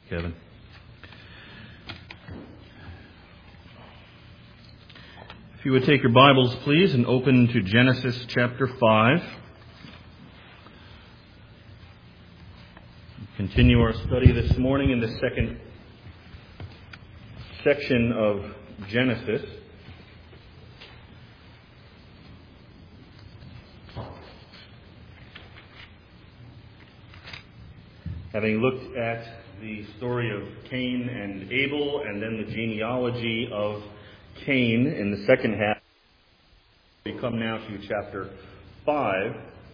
Kevin. If you would take your Bibles, please, and open to Genesis chapter 5. Continue our study this morning in the second section of Genesis. Having looked at the story of Cain and Abel, and then the genealogy of Cain in the second half, we come now to chapter 5,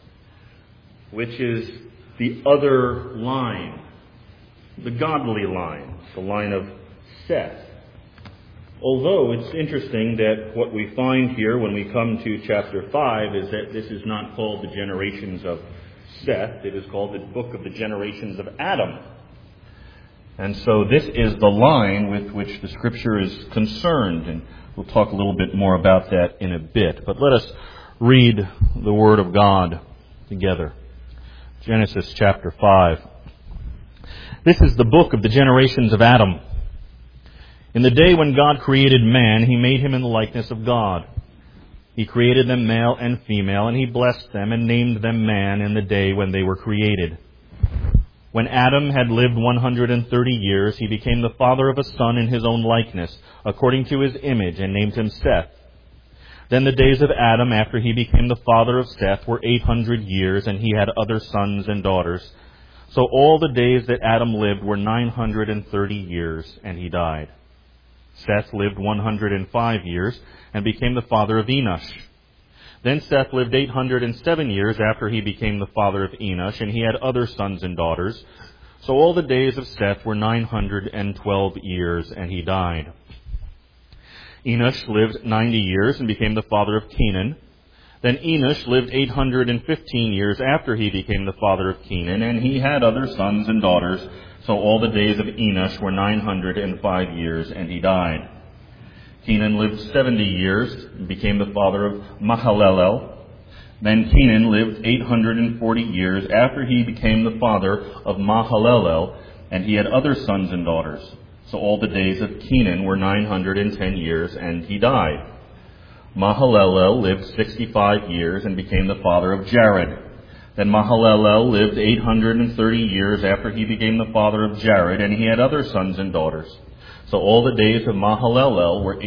which is the other line, the godly line, the line of Seth. Although it's interesting that what we find here when we come to chapter 5 is that this is not called the generations of Seth, it is called the book of the generations of Adam. And so this is the line with which the Scripture is concerned, and we'll talk a little bit more about that in a bit. But let us read the Word of God together. Genesis chapter 5. This is the book of the generations of Adam. In the day when God created man, He made him in the likeness of God. He created them male and female, and He blessed them and named them man in the day when they were created. When Adam had lived 130 years, he became the father of a son in his own likeness, according to his image, and named him Seth. Then the days of Adam, after he became the father of Seth, were 800 years, and he had other sons and daughters. So all the days that Adam lived were 930 years, and he died. Seth lived 105 years, and became the father of Enosh. Then Seth lived 807 years after he became the father of Enosh, and he had other sons and daughters. So all the days of Seth were 912 years, and he died. Enosh lived 90 years and became the father of Kenan. Then Enosh lived 815 years after he became the father of Kenan, and he had other sons and daughters. So all the days of Enosh were 905 years, and he died. Kenan lived 70 years and became the father of Mahalalel. Then Kenan lived 840 years after he became the father of Mahalalel, and he had other sons and daughters. So all the days of Kenan were 910 years, and he died. Mahalalel lived 65 years and became the father of Jared. Then Mahalalel lived 830 years after he became the father of Jared, and he had other sons and daughters. So all the days of Mahalalel were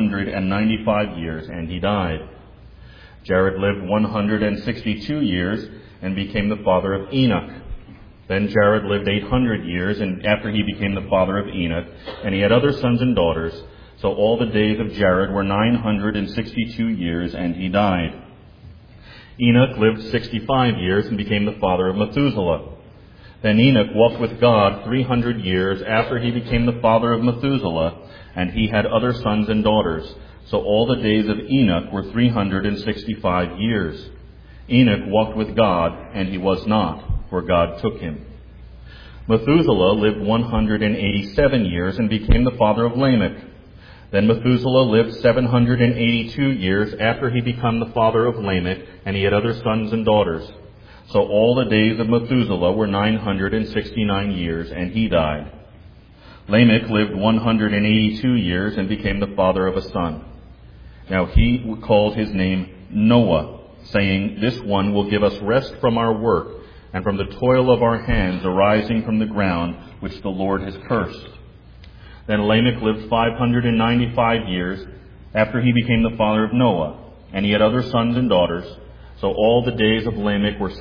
895 years, and he died. Jared lived 162 years and became the father of Enoch. Then Jared lived 800 years, and after he became the father of Enoch, and he had other sons and daughters. So all the days of Jared were 962 years, and he died. Enoch lived 65 years and became the father of Methuselah. Then Enoch walked with God 300 years after he became the father of Methuselah, and he had other sons and daughters. So all the days of Enoch were 365 years. Enoch walked with God, and he was not, for God took him. Methuselah lived 187 years and became the father of Lamech. Then Methuselah lived 782 years after he became the father of Lamech, and he had other sons and daughters. So all the days of Methuselah were 969 years, and he died. Lamech lived 182 years and became the father of a son. Now he called his name Noah, saying, "This one will give us rest from our work and from the toil of our hands arising from the ground which the Lord has cursed." Then Lamech lived 595 years after he became the father of Noah, and he had other sons and daughters. So all the days of Lamech were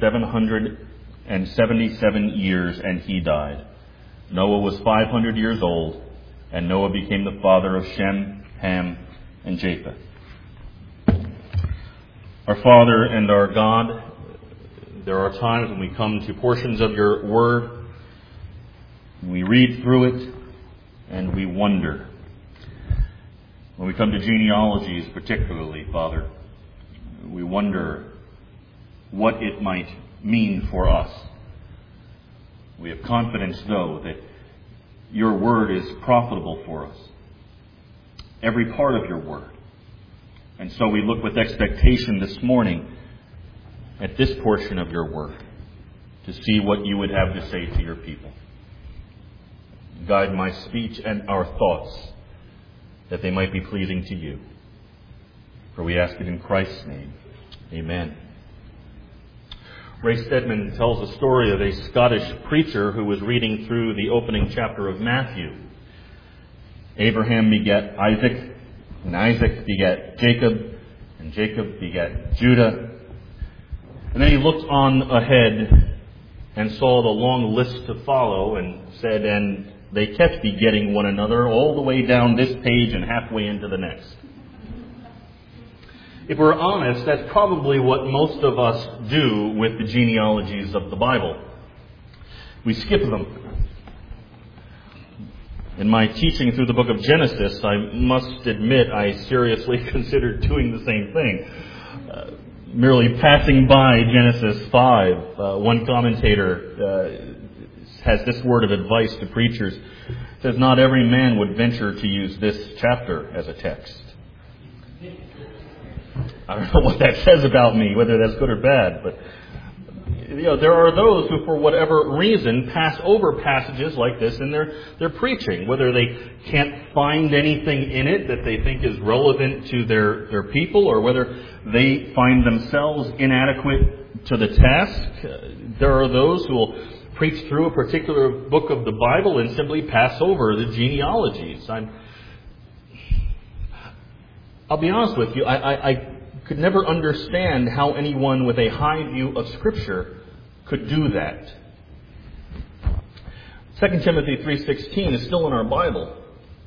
777 years, and he died. Noah was 500 years old, and Noah became the father of Shem, Ham, and Japheth. Our Father and our God, there are times when we come to portions of your word, we read through it, and we wonder. When we come to genealogies particularly, Father, we wonder what it might mean for us. We have confidence, though, that your word is profitable for us. Every part of your word. And so we look with expectation this morning at this portion of your word to see what you would have to say to your people. Guide my speech and our thoughts, that they might be pleasing to you. For we ask it in Christ's name. Amen. Ray Stedman tells the story of a Scottish preacher who was reading through the opening chapter of Matthew. Abraham begat Isaac, and Isaac begat Jacob, and Jacob begat Judah. And then he looked on ahead and saw the long list to follow and said, and they kept begetting one another all the way down this page and halfway into the next. If we're honest, that's probably what most of us do with the genealogies of the Bible. We skip them. In my teaching through the book of Genesis, I must admit I seriously considered doing the same thing. Merely passing by Genesis 5. One commentator has this word of advice to preachers. It says, not every man would venture to use this chapter as a text. I don't know what that says about me, whether that's good or bad, but there are those who, for whatever reason, pass over passages like this in their preaching, whether they can't find anything in it that they think is relevant to their people, or whether they find themselves inadequate to the task. There are those who will preach through a particular book of the Bible and simply pass over the genealogies. I'll be honest with you, I could never understand how anyone with a high view of Scripture could do that. 2 Timothy 3:16 is still in our Bible.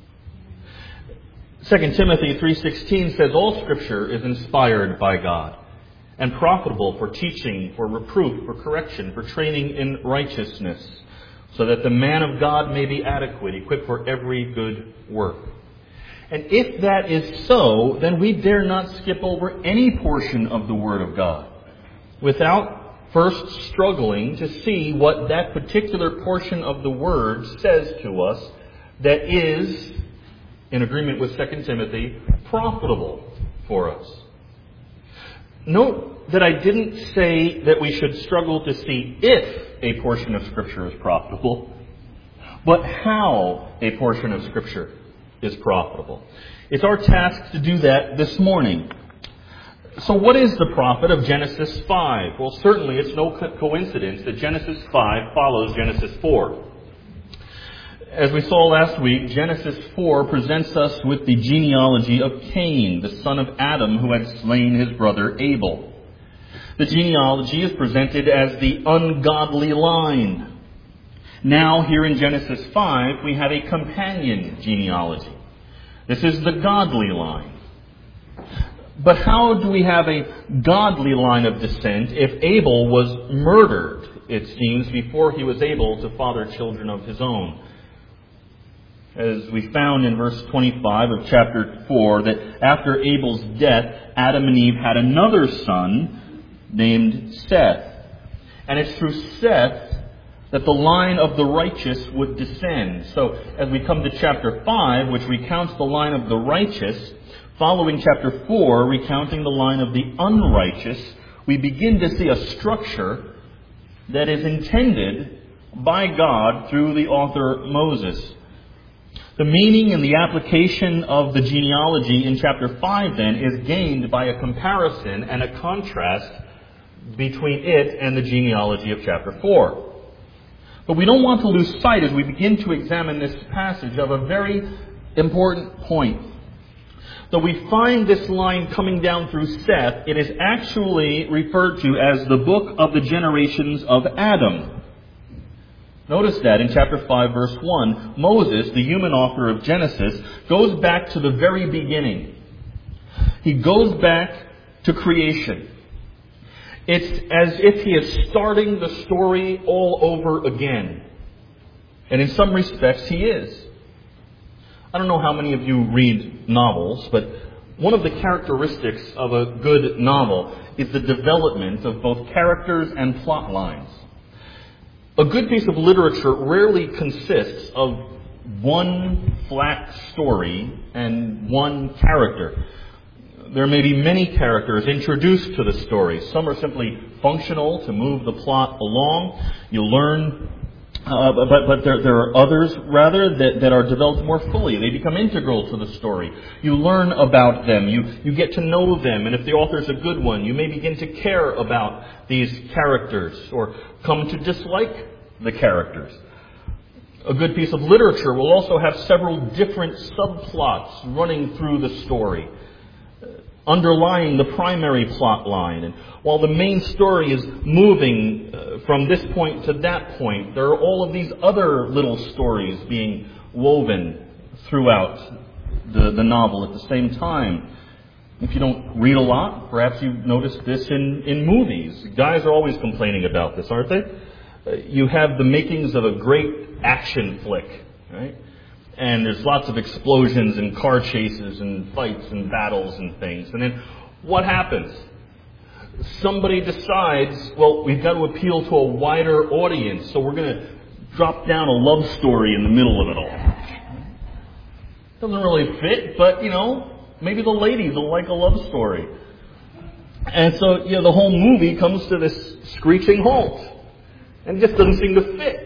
2 Timothy 3:16 says, all Scripture is inspired by God and profitable for teaching, for reproof, for correction, for training in righteousness, so that the man of God may be adequate, equipped for every good work. And if that is so, then we dare not skip over any portion of the Word of God without first struggling to see what that particular portion of the Word says to us that is, in agreement with 2 Timothy, profitable for us. Note that I didn't say that we should struggle to see if a portion of Scripture is profitable, but how a portion of Scripture is profitable. It's our task to do that this morning. So what is the profit of Genesis 5? Well, certainly it's no coincidence that Genesis 5 follows Genesis 4. As we saw last week, Genesis 4 presents us with the genealogy of Cain, the son of Adam who had slain his brother Abel. The genealogy is presented as the ungodly line. Now, here in Genesis 5, we have a companion genealogy. This is the godly line. But how do we have a godly line of descent if Abel was murdered, it seems, before he was able to father children of his own? As we found in verse 25 of chapter 4, that after Abel's death, Adam and Eve had another son named Seth. And it's through Seth that the line of the righteous would descend. So as we come to chapter 5, which recounts the line of the righteous, following chapter 4, recounting the line of the unrighteous, we begin to see a structure that is intended by God through the author Moses. The meaning and the application of the genealogy in chapter 5 then is gained by a comparison and a contrast between it and the genealogy of chapter 4. But we don't want to lose sight as we begin to examine this passage of a very important point. Though we find this line coming down through Seth, it is actually referred to as the book of the generations of Adam. Notice that in chapter 5, verse 1, Moses, the human author of Genesis, goes back to the very beginning. He goes back to creation. It's as if he is starting the story all over again. And in some respects, he is. I don't know how many of you read novels, but one of the characteristics of a good novel is the development of both characters and plot lines. A good piece of literature rarely consists of one flat story and one character. There may be many characters introduced to the story. Some are simply functional to move the plot along. You learn But there are others, rather, that are developed more fully. They become integral to the story. You learn about them. You get to know them. And if the author's a good one, you may begin to care about these characters or come to dislike the characters. A good piece of literature will also have several different subplots running through the story, underlying the primary plot line. And while the main story is moving from this point to that point, there are all of these other little stories being woven throughout the novel at the same time. If you don't read a lot, perhaps you've noticed this in movies. Guys are always complaining about this, aren't they? You have the makings of a great action flick, right? And there's lots of explosions and car chases and fights and battles and things. And then what happens? Somebody decides, well, we've got to appeal to a wider audience, so we're going to drop down a love story in the middle of it all. Doesn't really fit, but, maybe the ladies will like a love story. And so, the whole movie comes to this screeching halt. And it just doesn't seem to fit.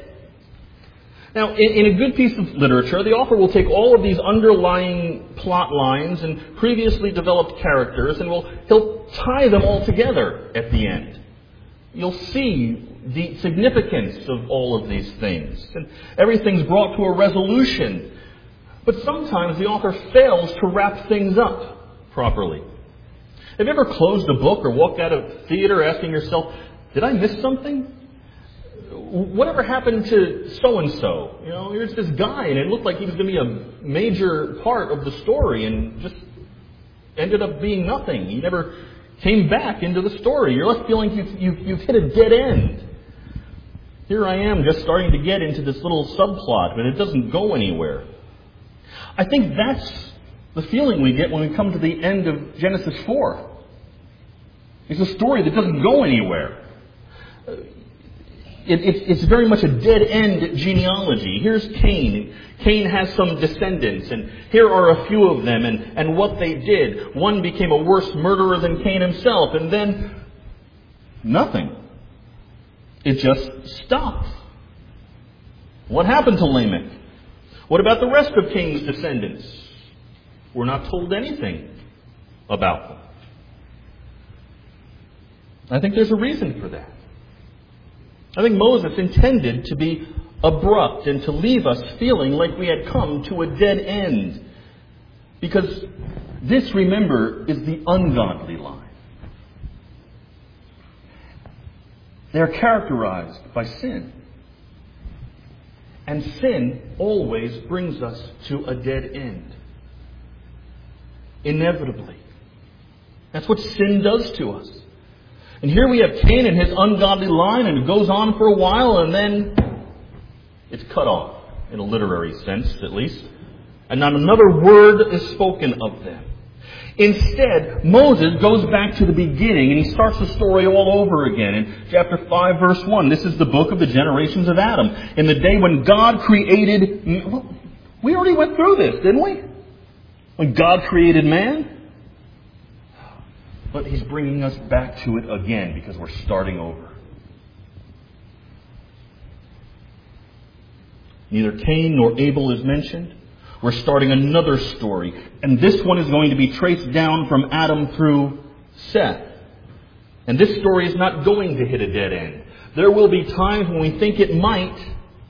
Now, in a good piece of literature, the author will take all of these underlying plot lines and previously developed characters, and he'll tie them all together at the end. You'll see the significance of all of these things, and everything's brought to a resolution. But sometimes the author fails to wrap things up properly. Have you ever closed a book or walked out of theater asking yourself, did I miss something? Whatever happened to so-and-so? Here's this guy, and it looked like he was going to be a major part of the story, and just ended up being nothing. He never came back into the story. You're left feeling you've hit a dead end. Here I am just starting to get into this little subplot, but it doesn't go anywhere. I think that's the feeling we get when we come to the end of Genesis 4. It's a story that doesn't go anywhere. It's very much a dead-end genealogy. Here's Cain. Cain has some descendants, and here are a few of them, and what they did. One became a worse murderer than Cain himself, and then nothing. It just stopped. What happened to Lamech? What about the rest of Cain's descendants? We're not told anything about them. I think there's a reason for that. I think Moses intended to be abrupt and to leave us feeling like we had come to a dead end. Because this, remember, is the ungodly line. They're characterized by sin. And sin always brings us to a dead end. Inevitably. That's what sin does to us. And here we have Cain and his ungodly line, and it goes on for a while, and then it's cut off, in a literary sense at least. And not another word is spoken of them. Instead, Moses goes back to the beginning, and he starts the story all over again. In chapter 5, verse 1, this is the book of the generations of Adam. In the day when God created... we already went through this, didn't we? When God created man. But he's bringing us back to it again because we're starting over. Neither Cain nor Abel is mentioned. We're starting another story. And this one is going to be traced down from Adam through Seth. And this story is not going to hit a dead end. There will be times when we think it might.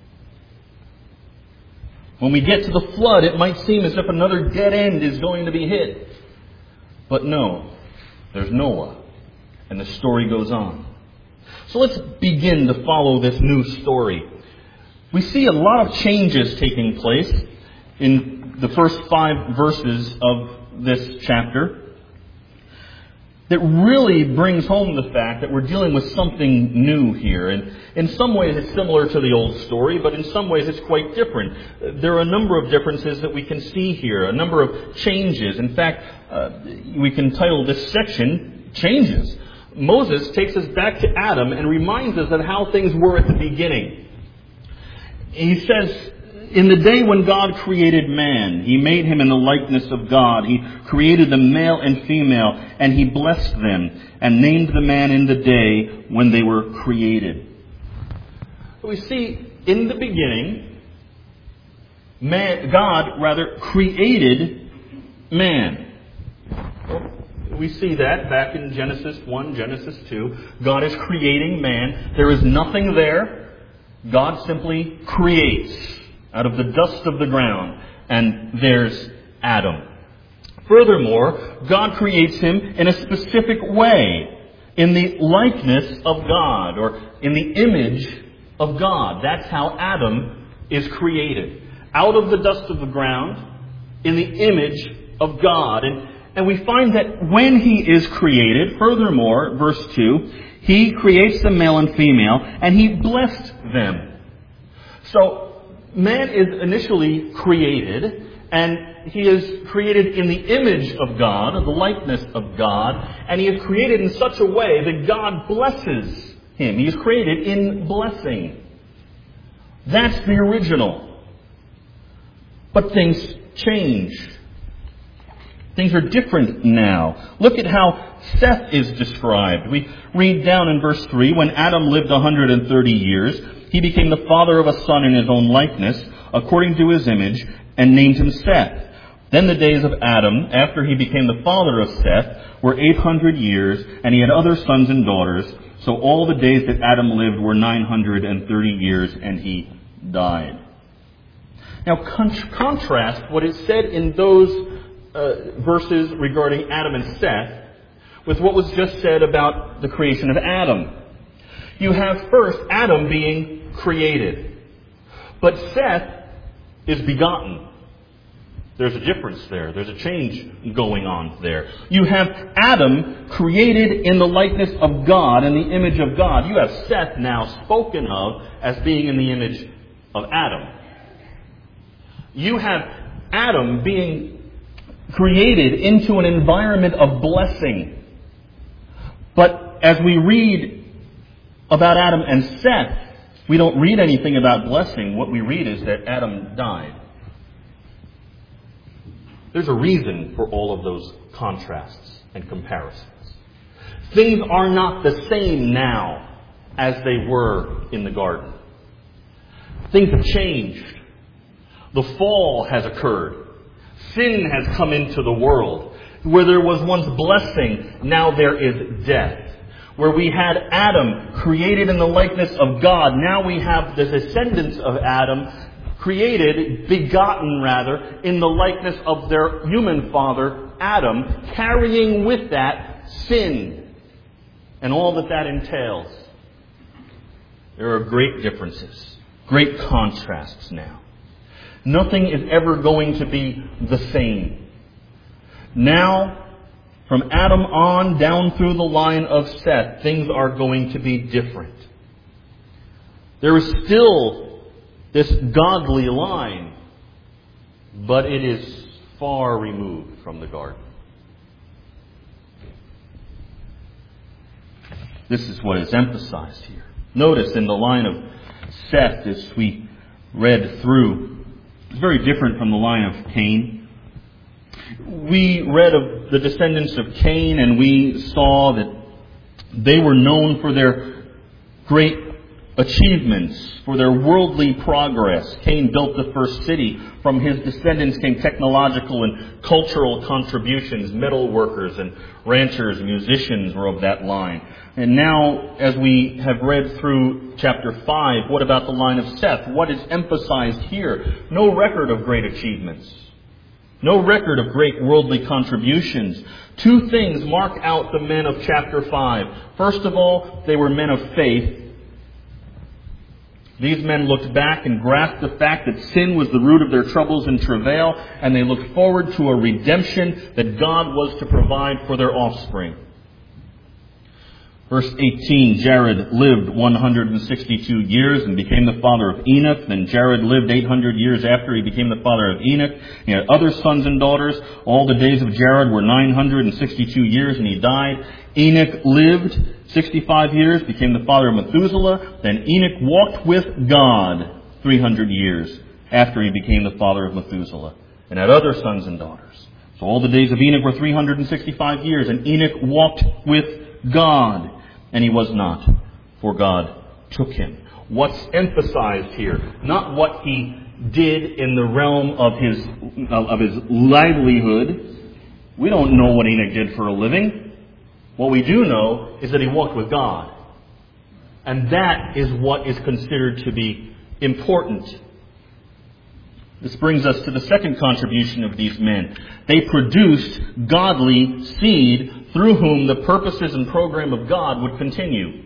When we get to the flood, it might seem as if another dead end is going to be hit. But no. There's Noah, and the story goes on. So let's begin to follow this new story. We see a lot of changes taking place in the first 5 verses of this chapter that really brings home the fact that we're dealing with something new here. And in some ways it's similar to the old story, but in some ways it's quite different. There are a number of differences that we can see here, a number of changes. In fact, we can title this section, Changes. Moses takes us back to Adam and reminds us of how things were at the beginning. He says, in the day when God created man, He made him in the likeness of God. He created them male and female, and He blessed them and named the man in the day when they were created. We see in the beginning, God created man. We see that back in Genesis 1, Genesis 2. God is creating man. There is nothing there. God simply creates out of the dust of the ground. And there's Adam. Furthermore, God creates him in a specific way, in the likeness of God, or in the image of God. That's how Adam is created. Out of the dust of the ground, in the image of God. And we find that when he is created, furthermore, verse 2, he creates the male and female, and he blessed them. So, man is initially created, and he is created in the image of God, the likeness of God, and he is created in such a way that God blesses him. He is created in blessing. That's the original. But things change. Things are different now. Look at how Seth is described. We read down in verse 3, when Adam lived 130 years, he became the father of a son in his own likeness, according to his image, and named him Seth. Then the days of Adam, after he became the father of Seth, were 800 years, and he had other sons and daughters. So all the days that Adam lived were 930 years, and he died. Now contrast what is said in those verses regarding Adam and Seth with what was just said about the creation of Adam. You have first Adam being created, but Seth is begotten. There's a difference there. There's a change going on there. You have Adam created in the likeness of God, in the image of God. You have Seth now spoken of as being in the image of Adam. You have Adam being created into an environment of blessing. But as we read about Adam and Seth, we don't read anything about blessing. What we read is that Adam died. There's a reason for all of those contrasts and comparisons. Things are not the same now as they were in the garden. Things have changed. The fall has occurred. Sin has come into the world. Where there was once blessing, now there is death. Where we had Adam created in the likeness of God, now we have the descendants of Adam created, begotten rather, in the likeness of their human father, Adam, carrying with that sin and all that that entails. There are great differences, great contrasts now. Nothing is ever going to be the same. Now, from Adam on down through the line of Seth, things are going to be different. There is still this godly line, but it is far removed from the garden. This is what is emphasized here. Notice in the line of Seth, as we read through, it's very different from the line of Cain. We read of the descendants of Cain, and we saw that they were known for their great achievements, for their worldly progress. Cain built the first city. From his descendants came technological and cultural contributions. Metal workers and ranchers, musicians were of that line. And now, as we have read through chapter 5, what about the line of Seth? What is emphasized here? No record of great achievements. No record of great worldly contributions. Two things mark out the men of chapter 5. First of all, they were men of faith. These men looked back and grasped the fact that sin was the root of their troubles and travail, and they looked forward to a redemption that God was to provide for their offspring. Verse 18, Jared lived 162 years and became the father of Enoch. Then Jared lived 800 years after he became the father of Enoch. He had other sons and daughters. All the days of Jared were 962 years, and he died. Enoch lived 65 years, became the father of Methuselah. Then Enoch walked with God 300 years after he became the father of Methuselah, and had other sons and daughters. So all the days of Enoch were 365 years, and Enoch walked with God, and he was not, for God took him. what's emphasized here, not what he did in the realm of his livelihood. We don't know what Enoch did for a living. What we do know is that he walked with God. And that is what is considered to be important. This brings us to the second contribution of these men. They produced godly seed through whom the purposes and program of God would continue.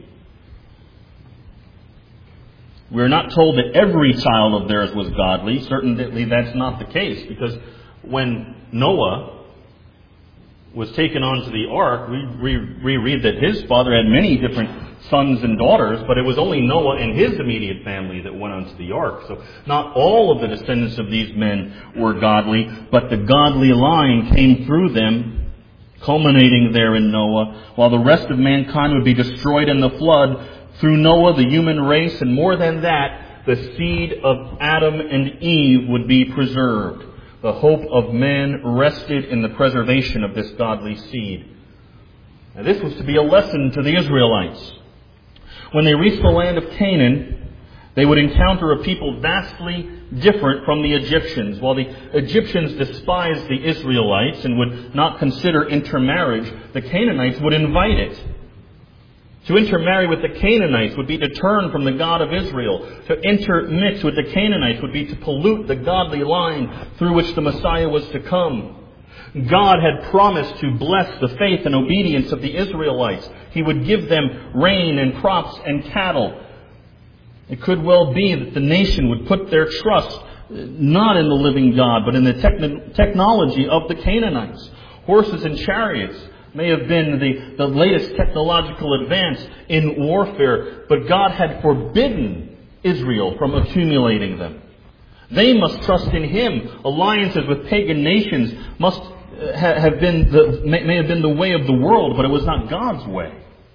We're not told that every child of theirs was godly. Certainly that's not the case, because when Noah was taken onto the ark, we read that his father had many different sons and daughters, but it was only Noah and his immediate family that went onto the ark. So not all of the descendants of these men were godly, but the godly line came through them, culminating there in Noah, while the rest of mankind would be destroyed in the flood. Through Noah, the human race, and more than that, the seed of Adam and Eve would be preserved. The hope of man rested in the preservation of this godly seed. Now, this was to be a lesson to the Israelites. When they reached the land of Canaan, they would encounter a people vastly different from the Egyptians. While the Egyptians despised the Israelites and would not consider intermarriage, the Canaanites would invite it. To intermarry with the Canaanites would be to turn from the God of Israel. To intermix with the Canaanites would be to pollute the godly line through which the Messiah was to come. God had promised to bless the faith and obedience of the Israelites. He would give them rain and crops and cattle. It could well be that the nation would put their trust not in the living God, but in the technology of the Canaanites. Horses and chariots may have been the latest technological advance in warfare, but God had forbidden Israel from accumulating them. They must trust in Him. Alliances with pagan nations must have been may have been the way of the world, but it was not God's way.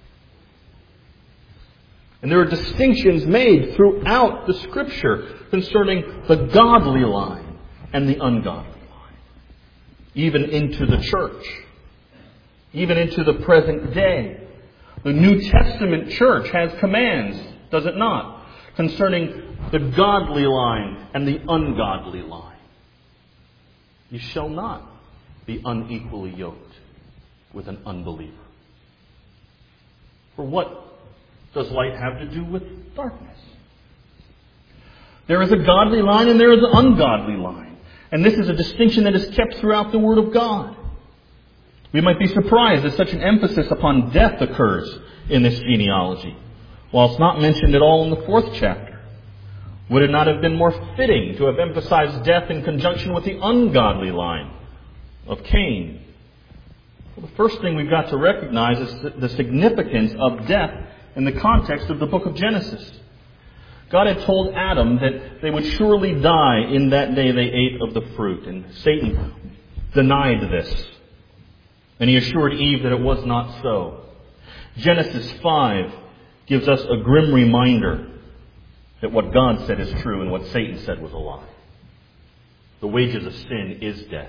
And there are distinctions made throughout the Scripture concerning the godly line and the ungodly line, even into the church. Even into the present day. The New Testament church has commands, does it not, concerning the godly line and the ungodly line. You shall not be unequally yoked with an unbeliever. For what does light have to do with darkness? There is a godly line and there is an ungodly line. And this is a distinction that is kept throughout the Word of God. We might be surprised that such an emphasis upon death occurs in this genealogy, while it's not mentioned at all in the 4th chapter. Would it not have been more fitting to have emphasized death in conjunction with the ungodly line of Cain? Well, the first thing we've got to recognize is the significance of death in the context of the book of Genesis. God had told Adam that they would surely die in that day they ate of the fruit, and Satan denied this. And he assured Eve that it was not so. Genesis 5 gives us a grim reminder that what God said is true and what Satan said was a lie. The wages of sin is death.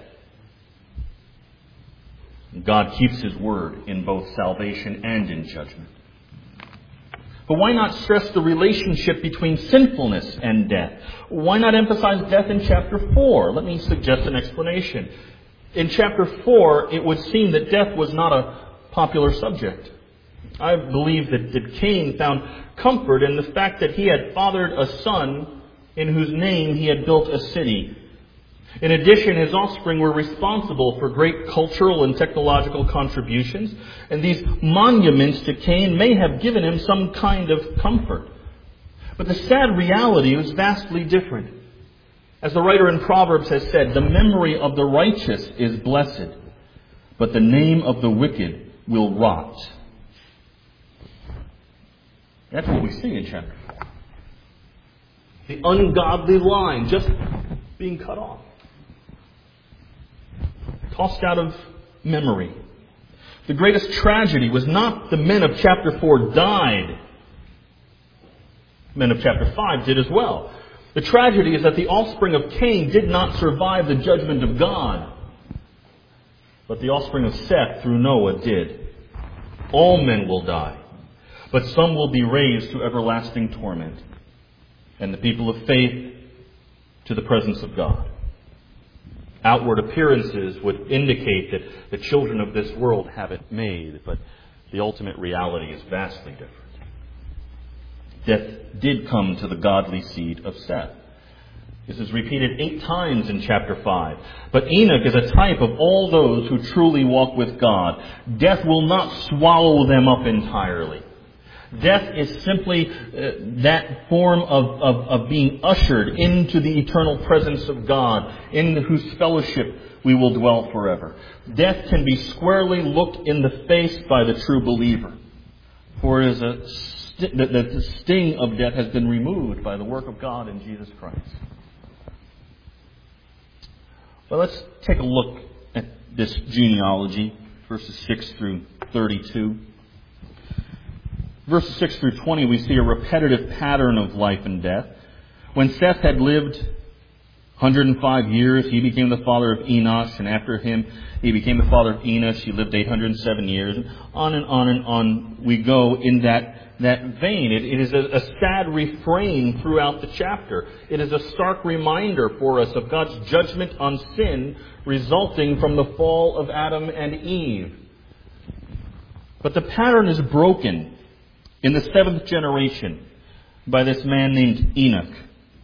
God keeps His word in both salvation and in judgment. But why not stress the relationship between sinfulness and death? Why not emphasize death in chapter 4? Let me suggest an explanation. In chapter 4, it would seem that death was not a popular subject. I believe that Cain found comfort in the fact that he had fathered a son in whose name he had built a city. In addition, his offspring were responsible for great cultural and technological contributions, and these monuments to Cain may have given him some kind of comfort. But the sad reality was vastly different. As the writer in Proverbs has said, the memory of the righteous is blessed, but the name of the wicked will rot. That's what we see in chapter 4. The ungodly line just being cut off. Tossed out of memory. The greatest tragedy was not the men of chapter 4 died. Men of chapter 5 did as well. The tragedy is that the offspring of Cain did not survive the judgment of God. But the offspring of Seth through Noah did. All men will die, but some will be raised to everlasting torment. and the people of faith to the presence of God. Outward appearances would indicate that the children of this world have it made, but the ultimate reality is vastly different. Death did come to the godly seed of Seth. This is repeated 8 times in chapter 5. But Enoch is a type of all those who truly walk with God. Death will not swallow them up entirely. Death is simply that form of being ushered into the eternal presence of God, in whose fellowship we will dwell forever. Death can be squarely looked in the face by the true believer. For it is the sting of death has been removed by the work of God in Jesus Christ. Well, let's take a look at this genealogy, verses 6 through 32. Verses 6 through 20, we see a repetitive pattern of life and death. When Seth had lived 105 years, he became the father of Enosh, and after him he became the father of Enosh. He lived 807 years, and on we go in that vein. It is a sad refrain throughout the chapter. It is a stark reminder for us of God's judgment on sin resulting from the fall of Adam and Eve. But the pattern is broken in the 7th generation by this man named Enoch.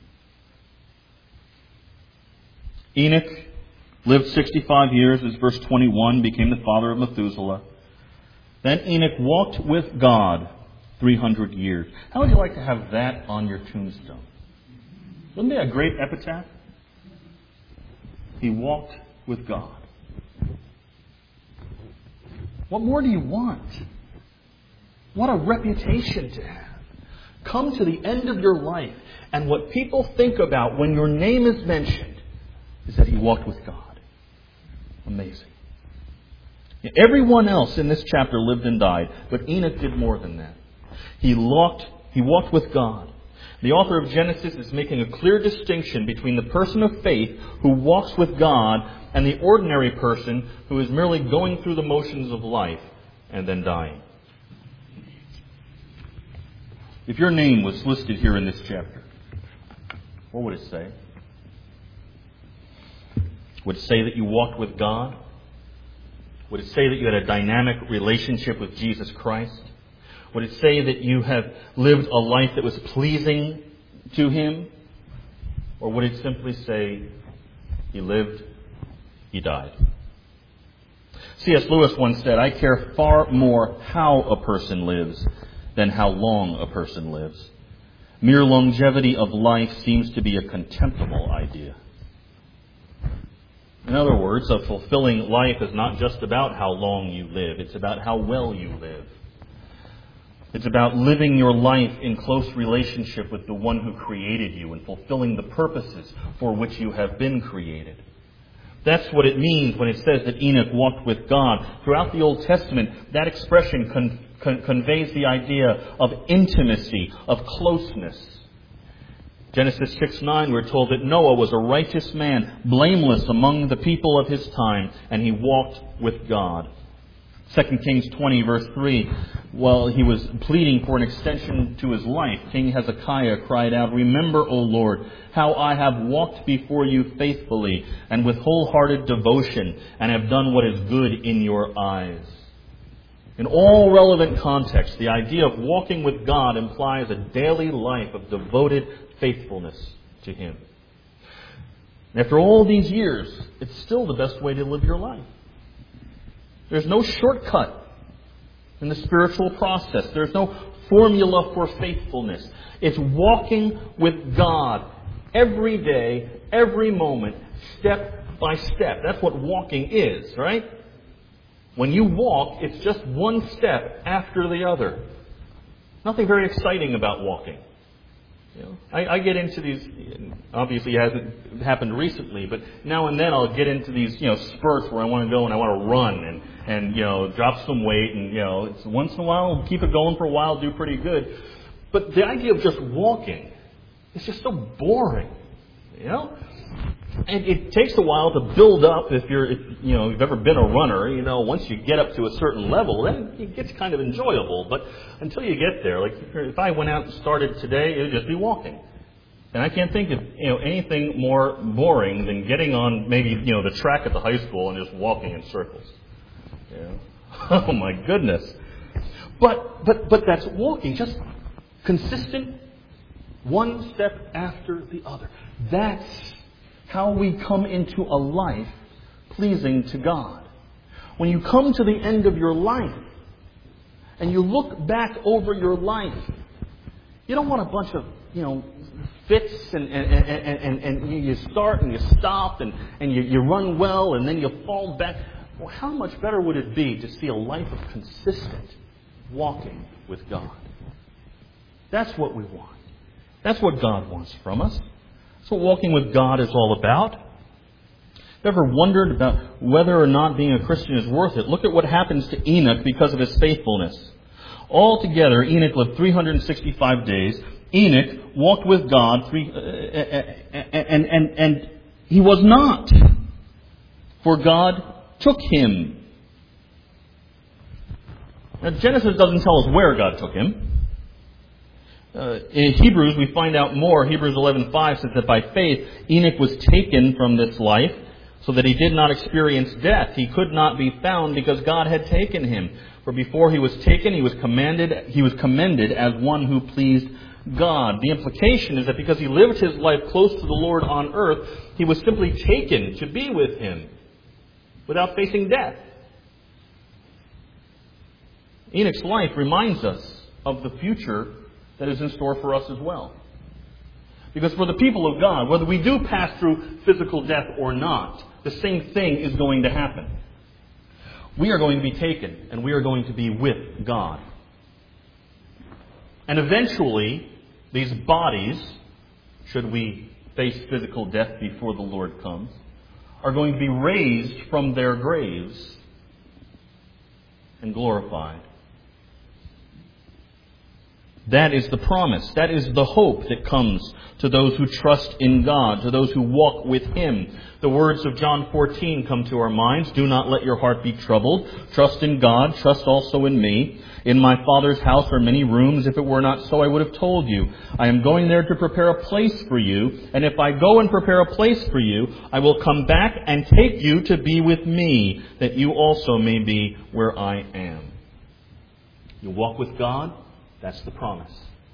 Enoch lived 65 years, as verse 21, became the father of Methuselah. Then Enoch walked with God 300 years. How would you like to have that on your tombstone? Wouldn't that be a great epitaph? He walked with God. What more do you want? What a reputation to have. Come to the end of your life, and what people think about when your name is mentioned is that he walked with God. Amazing. Everyone else in this chapter lived and died, but Enoch did more than that. He walked with God. The author of Genesis is making a clear distinction between the person of faith who walks with God and the ordinary person who is merely going through the motions of life and then dying. If your name was listed here in this chapter, what would it say? Would it say that you walked with God? Would it say that you had a dynamic relationship with Jesus Christ? Would it say that you have lived a life that was pleasing to Him? Or would it simply say, He lived, He died? C.S. Lewis once said, I care far more how a person lives than how long a person lives. Mere longevity of life seems to be a contemptible idea. In other words, a fulfilling life is not just about how long you live. It's about how well you live. It's about living your life in close relationship with the one who created you and fulfilling the purposes for which you have been created. That's what it means when it says that Enoch walked with God. Throughout the Old Testament, that expression conveys the idea of intimacy, of closeness. Genesis 6:9, we're told that Noah was a righteous man, blameless among the people of his time, and he walked with God. 2 Kings 20, verse 3, while he was pleading for an extension to his life, King Hezekiah cried out, Remember, O Lord, how I have walked before you faithfully and with wholehearted devotion, and have done what is good in your eyes. In all relevant contexts, the idea of walking with God implies a daily life of devoted faithfulness to Him. After all these years, it's still the best way to live your life. There's no shortcut in the spiritual process. There's no formula for faithfulness. It's walking with God every day, every moment, step by step. That's what walking is, right? When you walk, it's just one step after the other. Nothing very exciting about walking. You know, I get into these, obviously it hasn't happened recently, but now and then I'll get into these, spurts where I want to go and I want to run and drop some weight and, it's once in a while, keep it going for a while, do pretty good. But the idea of just walking is just so boring, And it takes a while to build up if you've ever been a runner, once you get up to a certain level, then it gets kind of enjoyable. But until you get there, like if I went out and started today, it would just be walking. And I can't think of anything more boring than getting on maybe the track at the high school and just walking in circles. Oh my goodness! But that's walking, just consistent, one step after the other. That's how we come into a life pleasing to God. When you come to the end of your life and you look back over your life, you don't want a bunch of fits and you start and you stop and you run well and then you fall back. Well, how much better would it be to see a life of consistent walking with God? That's what we want. That's what God wants from us. That's what walking with God is all about. Ever wondered about whether or not being a Christian is worth it? Look at what happens to Enoch because of his faithfulness. Altogether, Enoch lived 365 days. Enoch walked with God, and he was not, for God took him. Now, Genesis doesn't tell us where God took him. In Hebrews, we find out more. Hebrews 11:5 says that by faith, Enoch was taken from this life, so that he did not experience death. He could not be found because God had taken him. For before he was taken, he was commended as one who pleased God. The implication is that because he lived his life close to the Lord on earth, he was simply taken to be with him without facing death. Enoch's life reminds us of the future that is in store for us as well. Because for the people of God, whether we do pass through physical death or not, the same thing is going to happen. We are going to be taken, and we are going to be with God. And eventually, these bodies, should we face physical death before the Lord comes, are going to be raised from their graves and glorified. That is the promise. That is the hope that comes to those who trust in God, to those who walk with Him. The words of John 14 come to our minds. Do not let your heart be troubled. Trust in God. Trust also in me. In my Father's house are many rooms. If it were not so, I would have told you. I am going there to prepare a place for you. And if I go and prepare a place for you, I will come back and take you to be with me, that you also may be where I am. You walk with God. That's the promise.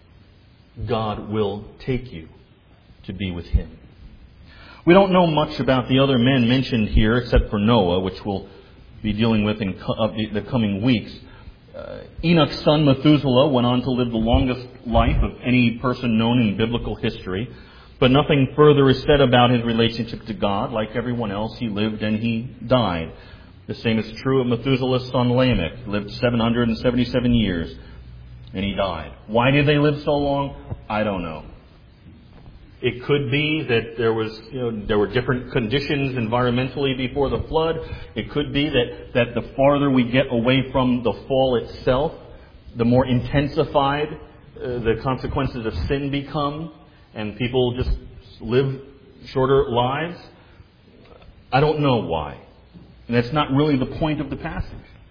God will take you to be with Him. We don't know much about the other men mentioned here except for Noah, which we'll be dealing with in the coming weeks. Enoch's son Methuselah went on to live the longest life of any person known in biblical history, but nothing further is said about his relationship to God. Like everyone else, he lived and he died. The same is true of Methuselah's son Lamech. He lived 777 years. And he died. Why did they live so long? I don't know. It could be that there were different conditions environmentally before the flood. It could be that the farther we get away from the fall itself, the more intensified the consequences of sin become, and people just live shorter lives. I don't know why. And that's not really the point of the passage.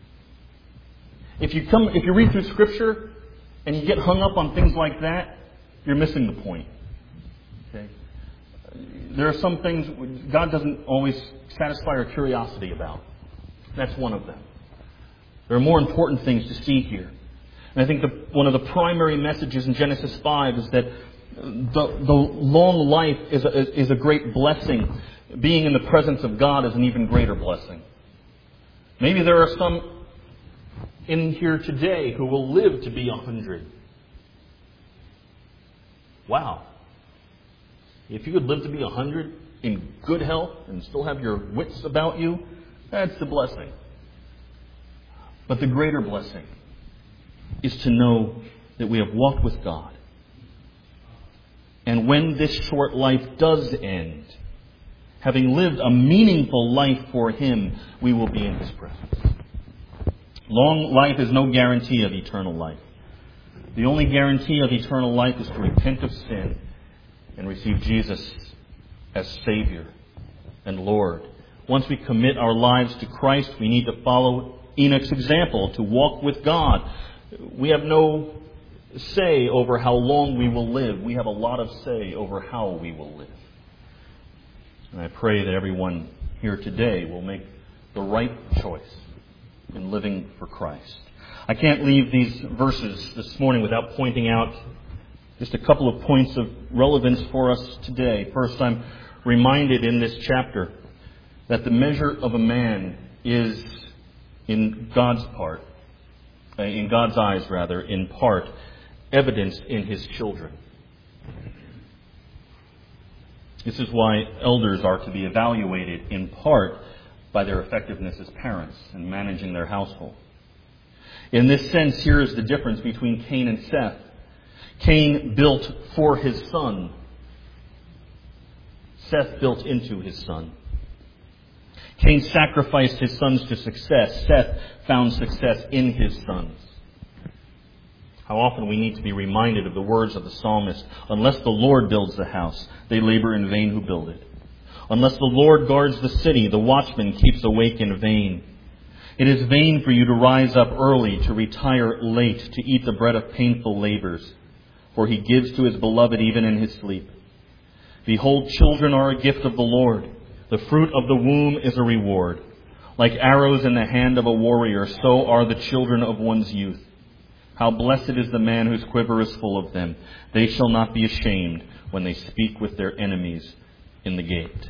If you read through Scripture and you get hung up on things like that, you're missing the point. Okay? There are some things God doesn't always satisfy our curiosity about. That's one of them. There are more important things to see here. And I think one of the primary messages in Genesis 5 is that the long life is a great blessing. Being in the presence of God is an even greater blessing. Maybe there are some in here today who will live to be 100. Wow. If you could live to be 100 in good health and still have your wits about you, that's the blessing. But the greater blessing is to know that we have walked with God. And when this short life does end, having lived a meaningful life for Him, we will be in His presence. Long life is no guarantee of eternal life. The only guarantee of eternal life is to repent of sin and receive Jesus as Savior and Lord. Once we commit our lives to Christ, we need to follow Enoch's example, to walk with God. We have no say over how long we will live. We have a lot of say over how we will live. And I pray that everyone here today will make the right choice in living for Christ. I can't leave these verses this morning without pointing out just a couple of points of relevance for us today. First, I'm reminded in this chapter that the measure of a man is, in God's eyes, in part, evidenced in his children. This is why elders are to be evaluated in part by their effectiveness as parents in managing their household. In this sense, here is the difference between Cain and Seth. Cain built for his son. Seth built into his son. Cain sacrificed his sons to success. Seth found success in his sons. How often we need to be reminded of the words of the psalmist, "Unless the Lord builds the house, they labor in vain who build it. Unless the Lord guards the city, the watchman keeps awake in vain. It is vain for you to rise up early, to retire late, to eat the bread of painful labors. For he gives to his beloved even in his sleep. Behold, children are a gift of the Lord. The fruit of the womb is a reward. Like arrows in the hand of a warrior, so are the children of one's youth. How blessed is the man whose quiver is full of them. They shall not be ashamed when they speak with their enemies in the gate."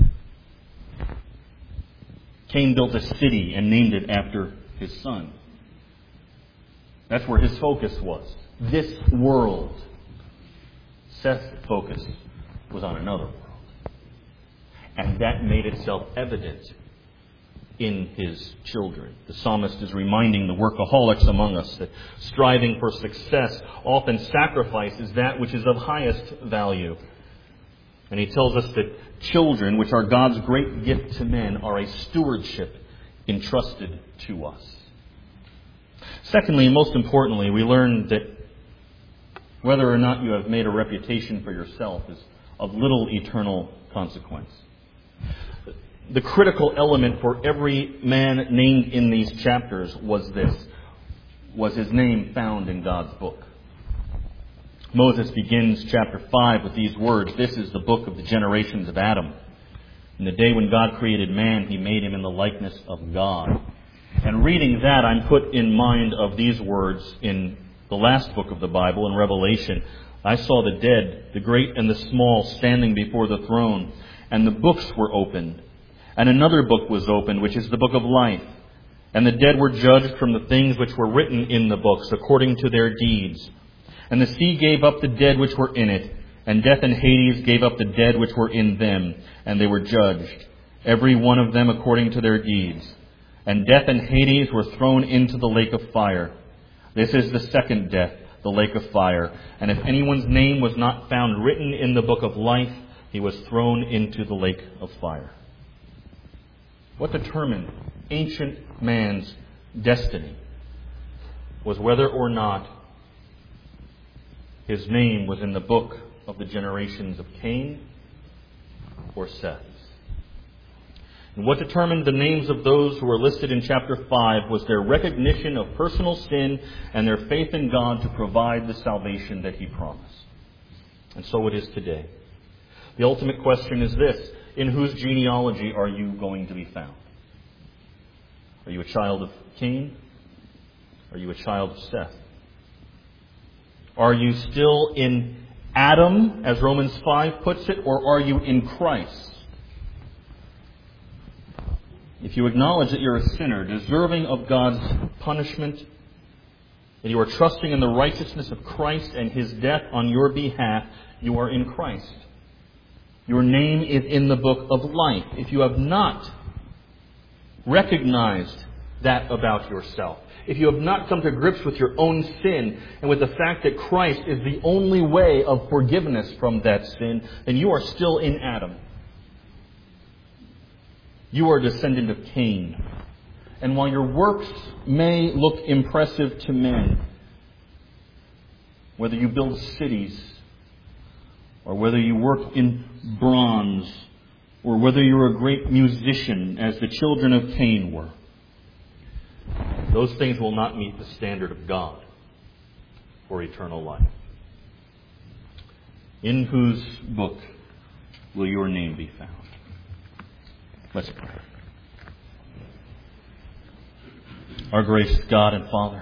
Cain built a city and named it after his son. That's where his focus was. This world. Seth's focus was on another world. And that made itself evident in his children. The psalmist is reminding the workaholics among us that striving for success often sacrifices that which is of highest value. And he tells us that children, which are God's great gift to men, are a stewardship entrusted to us. Secondly, and most importantly, we learn that whether or not you have made a reputation for yourself is of little eternal consequence. The critical element for every man named in these chapters was his name found in God's book. Moses begins chapter 5 with these words, "This is the book of the generations of Adam. In the day when God created man, he made him in the likeness of God." And reading that, I'm put in mind of these words in the last book of the Bible, in Revelation. "I saw the dead, the great and the small, standing before the throne, and the books were opened. And another book was opened, which is the book of life. And the dead were judged from the things which were written in the books, according to their deeds. And the sea gave up the dead which were in it, and death and Hades gave up the dead which were in them, and they were judged, every one of them according to their deeds. And death and Hades were thrown into the lake of fire. This is the second death, the lake of fire. And if anyone's name was not found written in the book of life, he was thrown into the lake of fire." What determined ancient man's destiny was whether or not his name was in the book of the generations of Cain or Seth. And what determined the names of those who were listed in chapter 5 was their recognition of personal sin and their faith in God to provide the salvation that he promised. And so it is today. The ultimate question is this: in whose genealogy are you going to be found? Are you a child of Cain? Are you a child of Seth? Are you still in Adam, as Romans 5 puts it, or are you in Christ? If you acknowledge that you're a sinner, deserving of God's punishment, that you are trusting in the righteousness of Christ and his death on your behalf, you are in Christ. Your name is in the book of life. If you have not recognized that about yourself, if you have not come to grips with your own sin and with the fact that Christ is the only way of forgiveness from that sin, then you are still in Adam. You are a descendant of Cain. And while your works may look impressive to men, whether you build cities, or whether you work in bronze, or whether you're a great musician, as the children of Cain were, those things will not meet the standard of God for eternal life. In whose book will your name be found? Let's pray. Our gracious God and Father,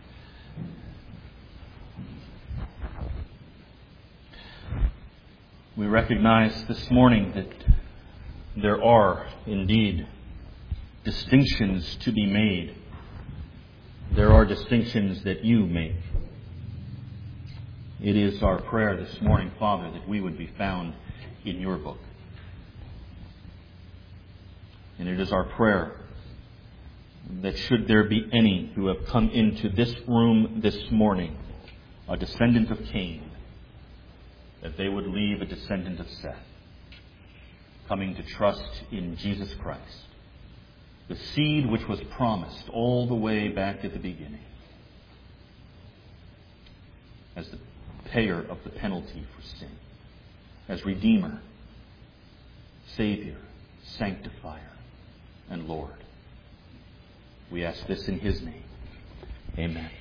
we recognize this morning that there are indeed distinctions to be made. There are distinctions that you make. It is our prayer this morning, Father, that we would be found in your book. And it is our prayer that should there be any who have come into this room this morning, a descendant of Cain, that they would leave a descendant of Seth, coming to trust in Jesus Christ, the seed which was promised all the way back at the beginning, as the payer of the penalty for sin, as Redeemer, Savior, Sanctifier, and Lord. We ask this in His name. Amen.